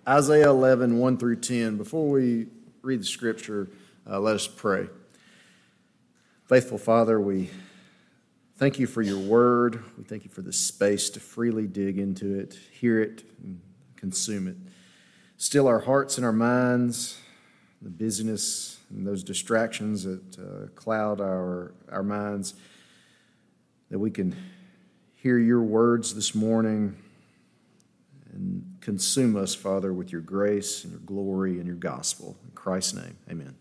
Isaiah 11, 1 through 10. Before we read the scripture, let us pray. Faithful Father, we thank you for your word. We thank you for the space to freely dig into it, hear it, and consume it. Still our hearts and our minds, the busyness and those distractions that cloud our minds, that we can hear your words this morning and consume us, Father, with your grace and your glory and your gospel. In Christ's name, amen.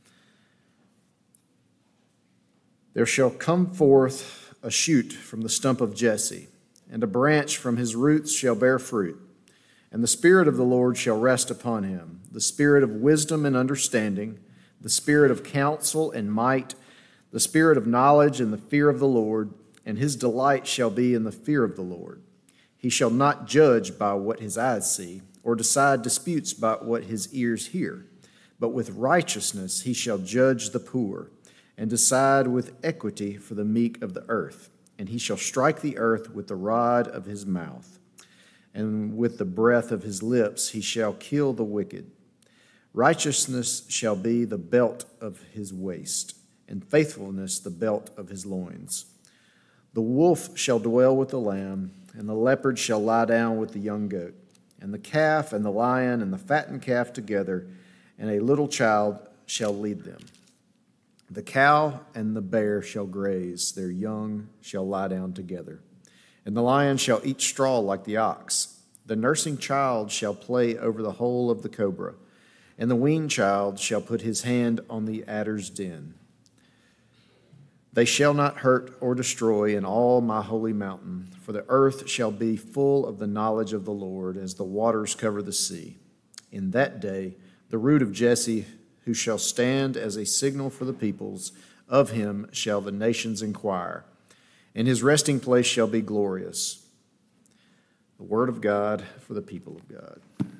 There shall come forth a shoot from the stump of Jesse, and a branch from his roots shall bear fruit. And the Spirit of the Lord shall rest upon him, the Spirit of wisdom and understanding, the Spirit of counsel and might, the Spirit of knowledge and the fear of the Lord, and his delight shall be in the fear of the Lord. He shall not judge by what his eyes see, or decide disputes by what his ears hear. But with righteousness he shall judge the poor, and decide with equity for the meek of the earth. And he shall strike the earth with the rod of his mouth, and with the breath of his lips he shall kill the wicked. Righteousness shall be the belt of his waist, and faithfulness the belt of his loins. The wolf shall dwell with the lamb, and the leopard shall lie down with the young goat, and the calf and the lion and the fattened calf together, and a little child shall lead them. The cow and the bear shall graze, their young shall lie down together. And the lion shall eat straw like the ox. The nursing child shall play over the hole of the cobra, and the weaned child shall put his hand on the adder's den. They shall not hurt or destroy in all my holy mountain, for the earth shall be full of the knowledge of the Lord as the waters cover the sea. In that day, the root of Jesse, who shall stand as a signal for the peoples, of him shall the nations inquire, and his resting place shall be glorious. The word of God for the people of God.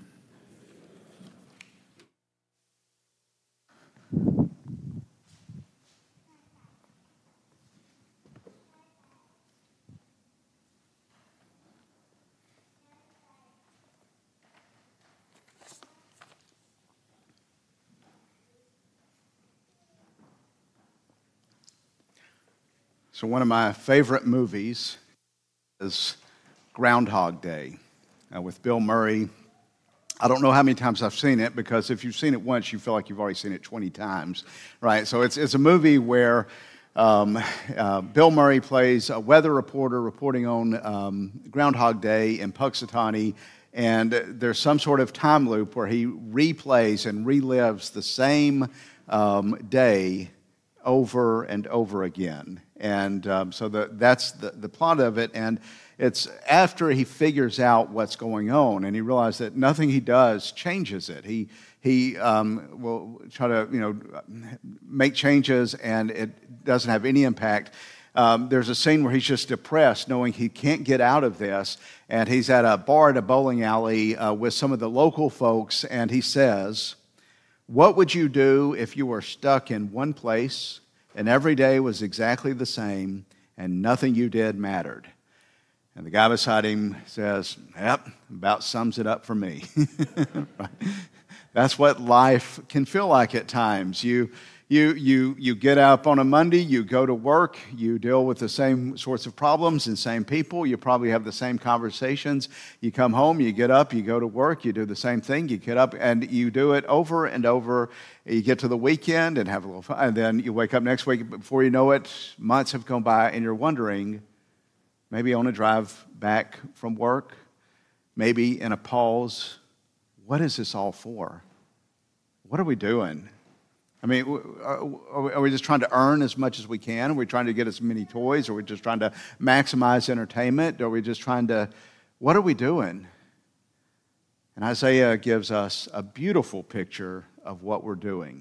So one of my favorite movies is Groundhog Day with Bill Murray. I don't know how many times I've seen it, because if you've seen it once, you feel like you've already seen it 20 times, right? So it's a movie where Bill Murray plays a weather reporter reporting on Groundhog Day in Punxsutawney, and there's some sort of time loop where he replays and relives the same day over and over again. And so that's the plot of it. And it's after he figures out what's going on, and he realizes that nothing he does changes it. He will try to make changes, and it doesn't have any impact. There's a scene where he's just depressed, knowing he can't get out of this, and he's at a bar at a bowling alley with some of the local folks, and he says, "What would you do if you were stuck in one place and every day was exactly the same and nothing you did mattered?" And the guy beside him says, "Yep, about sums it up for me." Right? That's what life can feel like at times. You get up on a Monday, you go to work, you deal with the same sorts of problems and same people, you probably have the same conversations. You come home, you get up, you go to work, you do the same thing, you get up and you do it over and over. You get to the weekend and have a little fun, and then you wake up next week. Before you know it, months have gone by, and you're wondering, maybe on a drive back from work, maybe in a pause, what is this all for? What are we doing? I mean, are we just trying to earn as much as we can? Are we trying to get as many toys? Are we just trying to maximize entertainment? Are we just trying to, what are we doing? And Isaiah gives us a beautiful picture of what we're doing.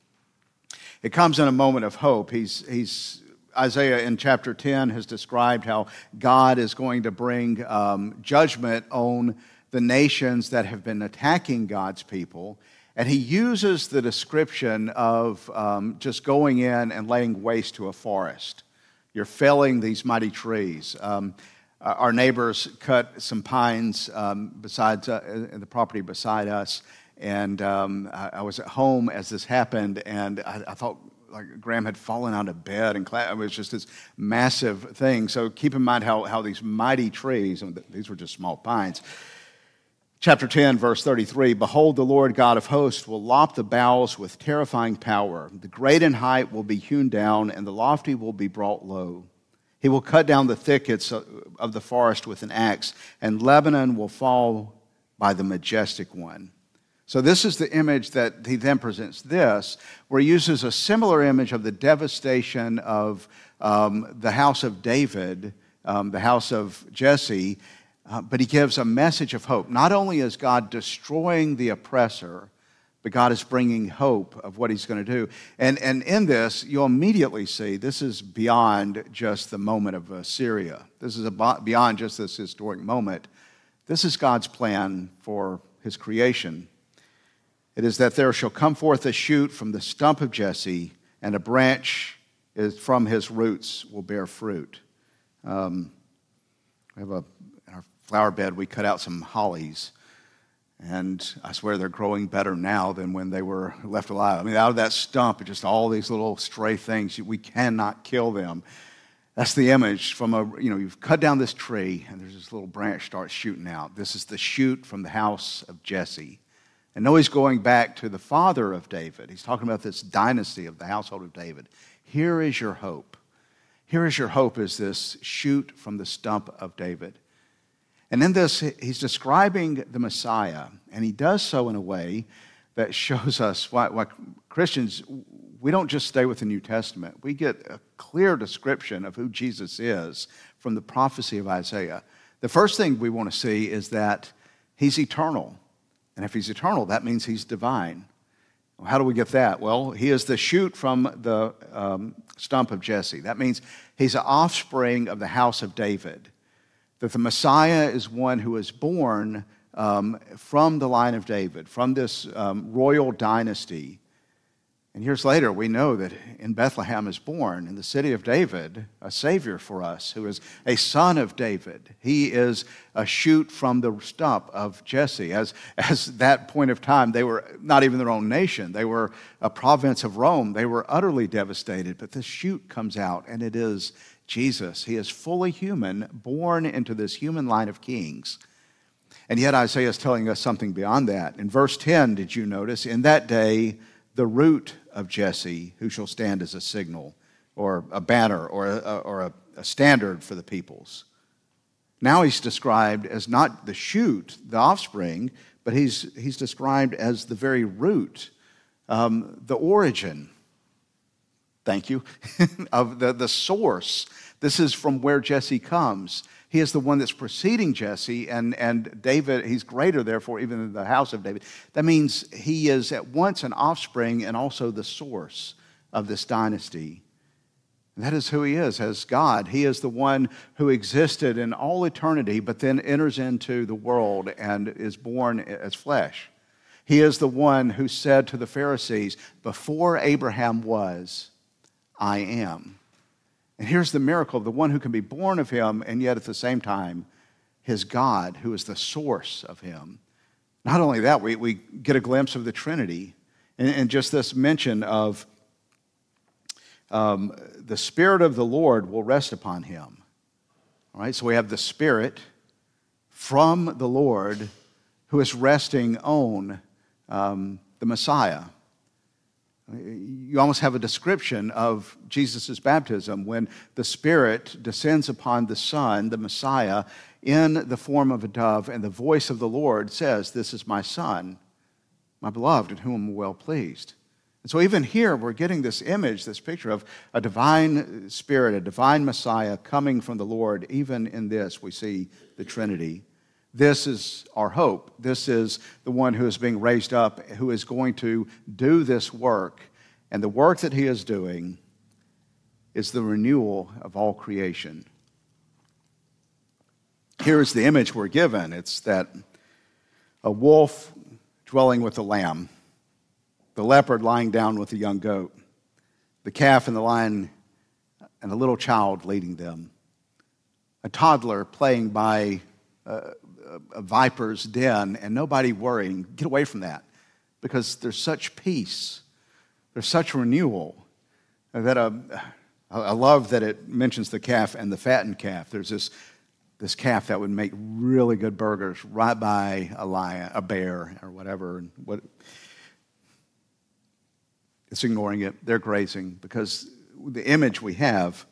It comes in a moment of hope. Isaiah in chapter 10 has described how God is going to bring judgment on the nations that have been attacking God's people. And he uses the description of just going in and laying waste to a forest. You're felling these mighty trees. our neighbors cut some pines besides in the property beside us, and I was at home as this happened, and I thought like Graham had fallen out of bed, and it was just this massive thing. So keep in mind how these mighty trees, and these were just small pines. Chapter 10, verse 33, "Behold, the Lord God of hosts will lop the boughs with terrifying power. The great in height will be hewn down, and the lofty will be brought low. He will cut down the thickets of the forest with an axe, and Lebanon will fall by the majestic one." So this is the image that he then presents this, where he uses a similar image of the devastation of the house of David, the house of Jesse, but he gives a message of hope. Not only is God destroying the oppressor, but God is bringing hope of what he's going to do. And in this, you'll immediately see this is beyond just the moment of Assyria. This is beyond just this historic moment. This is God's plan for his creation. It is that there shall come forth a shoot from the stump of Jesse, and a branch from his roots will bear fruit. We have in our flower bed, we cut out some hollies, and I swear they're growing better now than when they were left alive. I mean, out of that stump, just all these little stray things, we cannot kill them. That's the image from you've cut down this tree, and there's this little branch starts shooting out. This is the shoot from the house of Jesse. And now he's going back to the father of David. He's talking about this dynasty of the household of David. Here is your hope. Here is your hope, is this shoot from the stump of David. And in this, he's describing the Messiah, and he does so in a way that shows us why Christians, we don't just stay with the New Testament. We get a clear description of who Jesus is from the prophecy of Isaiah. The first thing we want to see is that he's eternal. And if he's eternal, that means he's divine. Well, how do we get that? Well, he is the shoot from the stump of Jesse. That means he's an offspring of the house of David. That the Messiah is one who is born from the line of David, from this royal dynasty. And years later, we know that in Bethlehem is born, in the city of David, a Savior for us, who is a son of David. He is a shoot from the stump of Jesse. As that point of time, they were not even their own nation. They were a province of Rome. They were utterly devastated. But this shoot comes out, and it is Jesus. He is fully human, born into this human line of kings. And yet Isaiah is telling us something beyond that. In verse 10, did you notice? In that day, the root of Jesse, who shall stand as a signal, or a banner, or a standard for the peoples. Now he's described as not the shoot, the offspring, but he's described as the very root, the origin. Thank you, of the source. This is from where Jesse comes. He is the one that's preceding Jesse, and David, he's greater, therefore, even than the house of David. That means he is at once an offspring and also the source of this dynasty. And that is who he is as God. He is the one who existed in all eternity, but then enters into the world and is born as flesh. He is the one who said to the Pharisees, "Before Abraham was, I am." And here's the miracle, the one who can be born of him, and yet at the same time, his God, who is the source of him. Not only that, we get a glimpse of the Trinity, and just this mention of the Spirit of the Lord will rest upon him. All right, so we have the Spirit from the Lord who is resting on the Messiah. You almost have a description of Jesus' baptism when the Spirit descends upon the Son, the Messiah, in the form of a dove, and the voice of the Lord says, "This is my Son, my beloved, in whom I'm well pleased." And so even here, we're getting this image, this picture of a divine Spirit, a divine Messiah coming from the Lord. Even in this, we see the Trinity. This is our hope. This is the one who is being raised up, who is going to do this work. And the work that he is doing is the renewal of all creation. Here is the image we're given. It's that a wolf dwelling with a lamb, the leopard lying down with a young goat, the calf and the lion and a little child leading them. a toddler playing by a viper's den and nobody worrying. Get away from that, because there's such peace, there's such renewal that I love that it mentions the calf and the fattened calf. There's this calf that would make really good burgers right by a lion, a bear, or whatever. It's ignoring it. They're grazing, because the image we have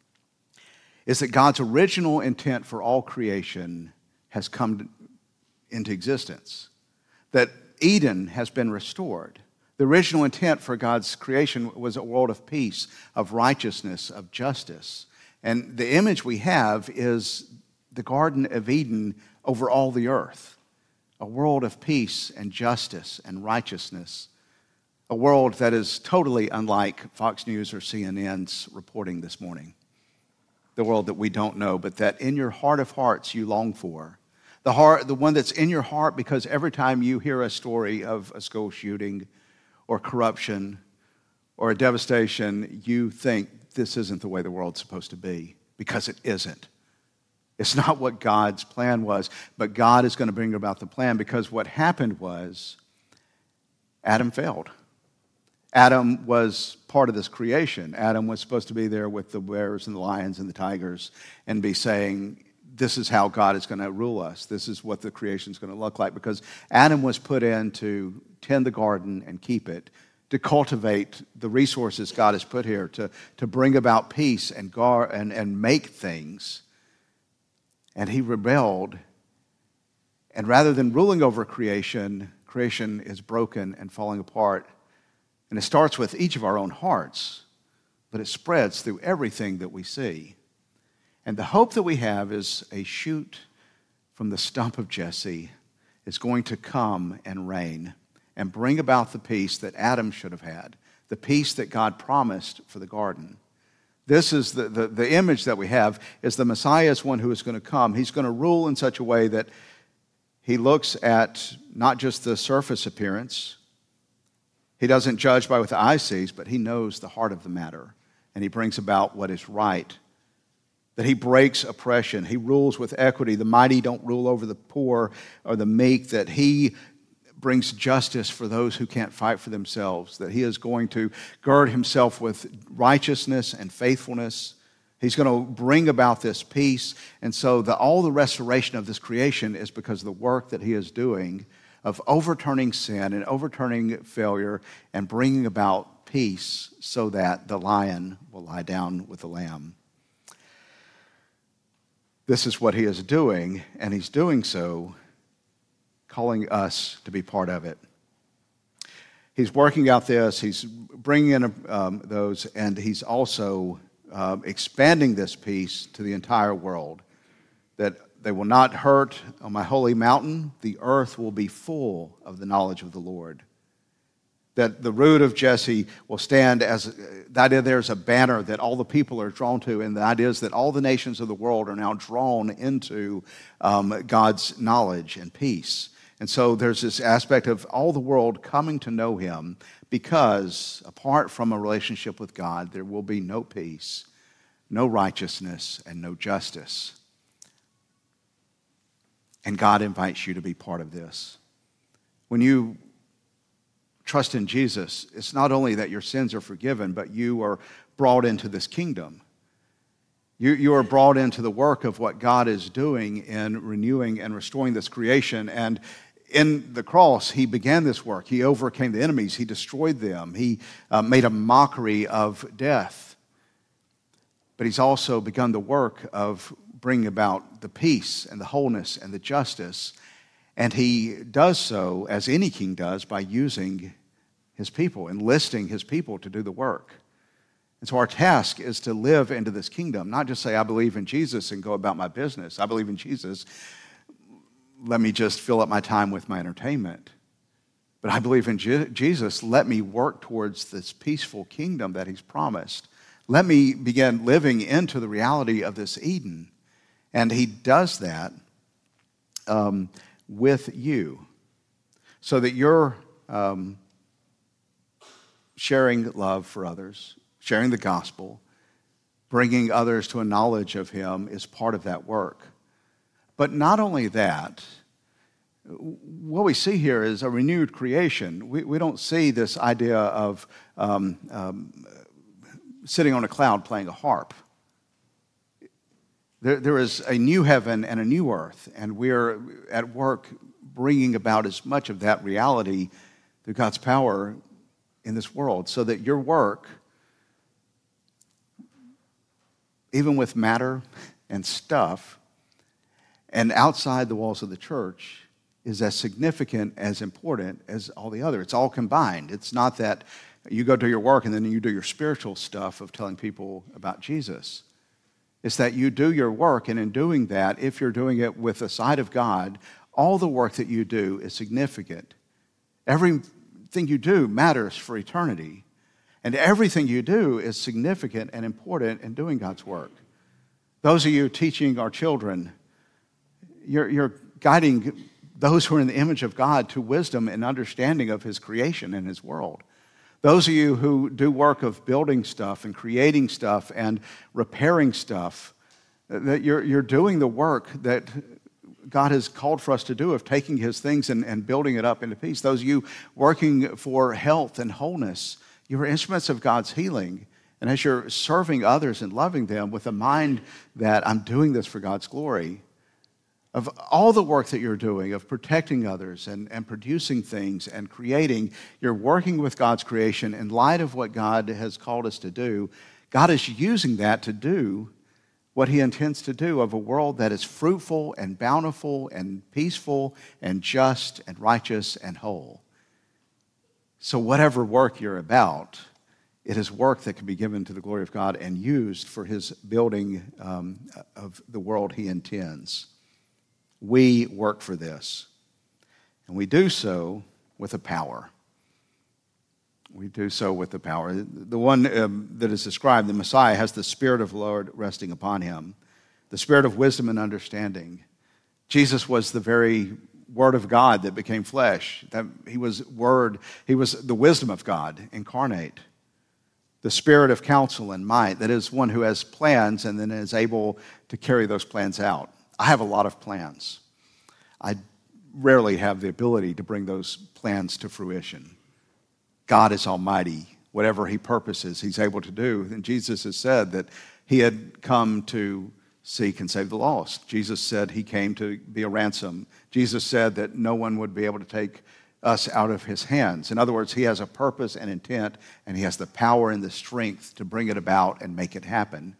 is that God's original intent for all creation has come into existence, that Eden has been restored. The original intent for God's creation was a world of peace, of righteousness, of justice. And the image we have is the Garden of Eden over all the earth, a world of peace and justice and righteousness, a world that is totally unlike Fox News or CNN's reporting this morning, the world that we don't know, but that in your heart of hearts you long for. The one that's in your heart because every time you hear a story of a school shooting or corruption or a devastation, you think this isn't the way the world's supposed to be, because it isn't. It's not what God's plan was, but God is going to bring about the plan, because what happened was Adam failed. Adam was part of this creation. Adam was supposed to be there with the bears and the lions and the tigers and be saying, this is how God is going to rule us. This is what the creation is going to look like, because Adam was put in to tend the garden and keep it, to cultivate the resources God has put here, to bring about peace and make things. And he rebelled. And rather than ruling over creation, creation is broken and falling apart. And it starts with each of our own hearts, but it spreads through everything that we see. And the hope that we have is a shoot from the stump of Jesse is going to come and reign and bring about the peace that Adam should have had, the peace that God promised for the garden. This is the image that we have, is the Messiah is one who is going to come. He's going to rule in such a way that he looks at not just the surface appearance. He doesn't judge by what the eye sees, but he knows the heart of the matter. And he brings about what is right. That he breaks oppression. He rules with equity. The mighty don't rule over the poor or the meek. That he brings justice for those who can't fight for themselves. That he is going to gird himself with righteousness and faithfulness. He's going to bring about this peace. And so all the restoration of this creation is because of the work that he is doing of overturning sin and overturning failure and bringing about peace so that the lion will lie down with the lamb. This is what he is doing, and he's doing so, calling us to be part of it. He's working out this, he's bringing in those, and he's also expanding this peace to the entire world, that they will not hurt on my holy mountain. The earth will be full of the knowledge of the Lord. That the root of Jesse will stand as, the idea there's a banner that all the people are drawn to, and the idea is that all the nations of the world are now drawn into God's knowledge and peace. And so there's this aspect of all the world coming to know him, because apart from a relationship with God, there will be no peace, no righteousness, and no justice. And God invites you to be part of this. When you trust in Jesus, it's not only that your sins are forgiven, but you are brought into this kingdom. You are brought into the work of what God is doing in renewing and restoring this creation. And in the cross, he began this work. He overcame the enemies. He destroyed them. He made a mockery of death. But he's also begun the work of bringing about the peace and the wholeness and the justice. And he does so, as any king does, by using his people, enlisting his people to do the work. And so our task is to live into this kingdom, not just say, I believe in Jesus and go about my business. I believe in Jesus. Let me just fill up my time with my entertainment. But I believe in Jesus. Let me work towards this peaceful kingdom that he's promised. Let me begin living into the reality of this Eden. And he does that with you, so that you're sharing love for others, sharing the gospel, bringing others to a knowledge of him is part of that work. But not only that, what we see here is a renewed creation. We don't see this idea of sitting on a cloud playing a harp. There is a new heaven and a new earth, and we're at work bringing about as much of that reality through God's power in this world, so that your work, even with matter and stuff, and outside the walls of the church, is as significant, as important as all the other. It's all combined. It's not that you go do your work and then you do your spiritual stuff of telling people about Jesus. It's that you do your work, and in doing that, if you're doing it with the sight of God, all the work that you do is significant. Everything you do matters for eternity, and everything you do is significant and important in doing God's work. Those of you teaching our children, you're guiding those who are in the image of God to wisdom and understanding of his creation and his world. Those of you who do work of building stuff and creating stuff and repairing stuff, that you're doing the work that God has called for us to do of taking his things and building it up into peace. Those of you working for health and wholeness, you're instruments of God's healing. And as you're serving others and loving them with a mind that I'm doing this for God's glory, of all the work that you're doing, of protecting others and producing things and creating, you're working with God's creation in light of what God has called us to do. God is using that to do what he intends to do of a world that is fruitful and bountiful and peaceful and just and righteous and whole. So whatever work you're about, it is work that can be given to the glory of God and used for his building of the world he intends. We work for this, and we do so with a power. We do so with the power. The one that is described, the Messiah, has the Spirit of the Lord resting upon him, the Spirit of wisdom and understanding. Jesus was the very Word of God that became flesh. He was Word. He was the wisdom of God incarnate. The Spirit of counsel and might, that is one who has plans and then is able to carry those plans out. I have a lot of plans. I rarely have the ability to bring those plans to fruition. God is almighty. Whatever he purposes, he's able to do. And Jesus has said that he had come to seek and save the lost. Jesus said he came to be a ransom. Jesus said that no one would be able to take us out of his hands. In other words, he has a purpose and intent, and he has the power and the strength to bring it about and make it happen.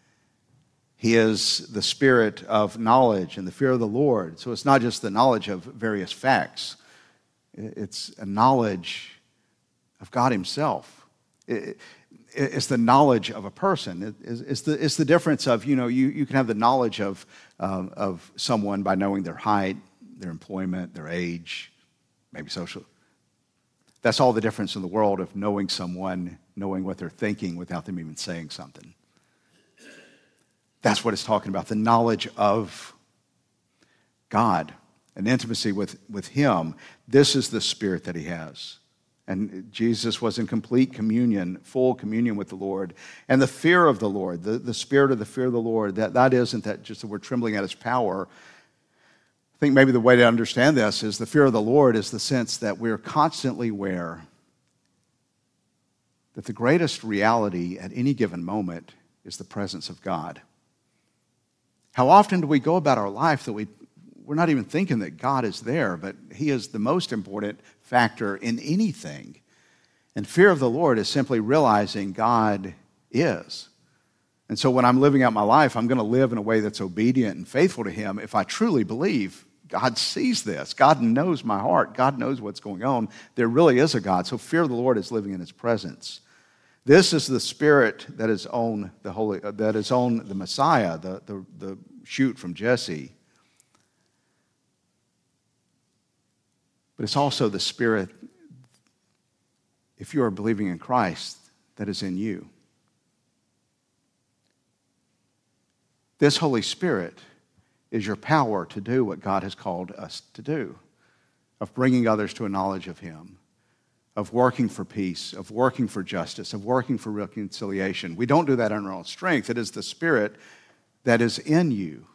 He is the Spirit of knowledge and the fear of the Lord. So it's not just the knowledge of various facts. It's a knowledge of God himself. It's the knowledge of a person. It's the difference of, you can have the knowledge of someone by knowing their height, their employment, their age, maybe social. That's all the difference in the world of knowing someone, knowing what they're thinking without them even saying something. That's what it's talking about, the knowledge of God, an intimacy with him. This is the Spirit that he has. And Jesus was in complete communion, full communion with the Lord. And the fear of the Lord, the spirit of the fear of the Lord, that isn't that just that we're trembling at his power. I think maybe the way to understand this is the fear of the Lord is the sense that we're constantly aware that the greatest reality at any given moment is the presence of God. How often do we go about our life that we're not even thinking that God is there, but he is the most important factor in anything. And fear of the Lord is simply realizing God is. And so when I'm living out my life, I'm going to live in a way that's obedient and faithful to him if I truly believe God sees this. God knows my heart. God knows what's going on. There really is a God. So fear of the Lord is living in his presence. This is the Spirit that is on the Messiah, the shoot from Jesse. But it's also the Spirit, if you are believing in Christ, that is in you. This Holy Spirit is your power to do what God has called us to do, of bringing others to a knowledge of him, of working for peace, of working for justice, of working for reconciliation. We don't do that on our own strength. It is the Spirit that is in you.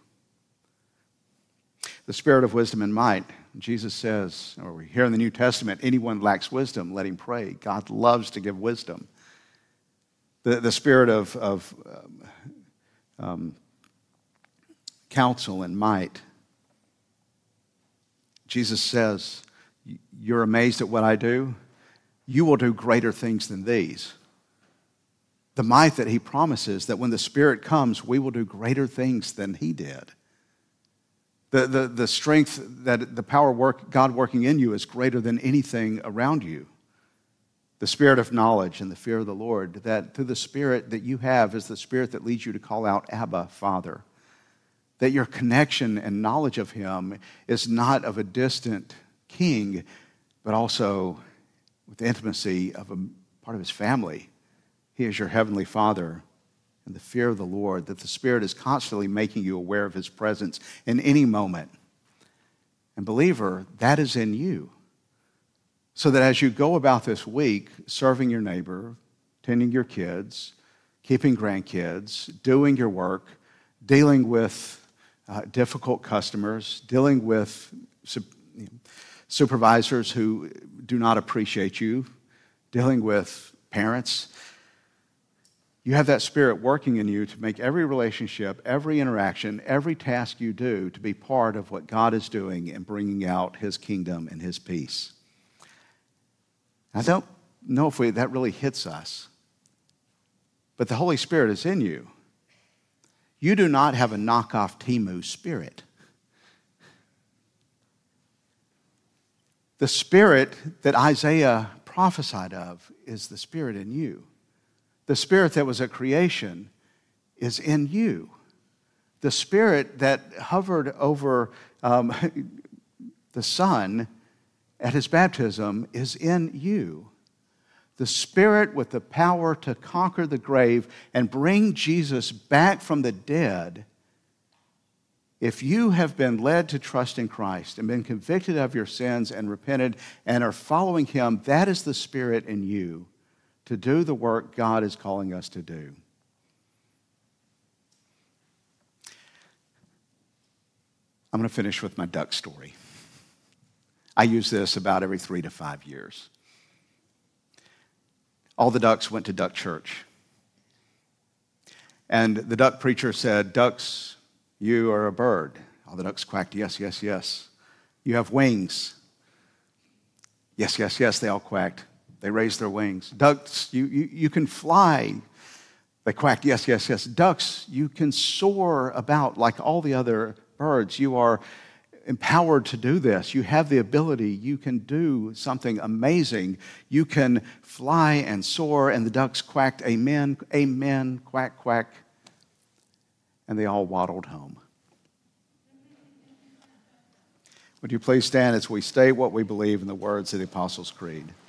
The Spirit of wisdom and might. Jesus says, or we hear in the New Testament, anyone lacks wisdom, let him pray. God loves to give wisdom. The Spirit of counsel and might. Jesus says, you're amazed at what I do? You will do greater things than these. The might that he promises, that when the Spirit comes, we will do greater things than he did. The strength, that the power God working in you is greater than anything around you. The Spirit of knowledge and the fear of the Lord, that through the Spirit that you have is the Spirit that leads you to call out, Abba, Father. That your connection and knowledge of him is not of a distant king, but also with the intimacy of a part of his family. He is your heavenly Father. And the fear of the Lord, that the Spirit is constantly making you aware of his presence in any moment. And believer, that is in you. So that as you go about this week, serving your neighbor, tending your kids, keeping grandkids, doing your work, dealing with difficult customers, dealing with supervisors who do not appreciate you, dealing with parents, you have that Spirit working in you to make every relationship, every interaction, every task you do to be part of what God is doing and bringing out his kingdom and his peace. I don't know if that really hits us, but the Holy Spirit is in you. You do not have a knockoff Timu spirit. The Spirit that Isaiah prophesied of is the Spirit in you. The Spirit that was at creation is in you. The Spirit that hovered over the Son at his baptism is in you. The Spirit with the power to conquer the grave and bring Jesus back from the dead. If you have been led to trust in Christ and been convicted of your sins and repented and are following him, that is the Spirit in you to do the work God is calling us to do. I'm going to finish with my duck story. I use this about every 3 to 5 years. All the ducks went to duck church. And the duck preacher said, "Ducks, you are a bird." All the ducks quacked, "Yes, yes, yes." "You have wings." "Yes, yes, yes," they all quacked. They raised their wings. "Ducks, you can fly." They quacked, "Yes, yes, yes." "Ducks, you can soar about like all the other birds. You are empowered to do this. You have the ability. You can do something amazing. You can fly and soar." And the ducks quacked, "Amen, amen, quack, quack." And they all waddled home. Would you please stand as we state what we believe in the words of the Apostles' Creed?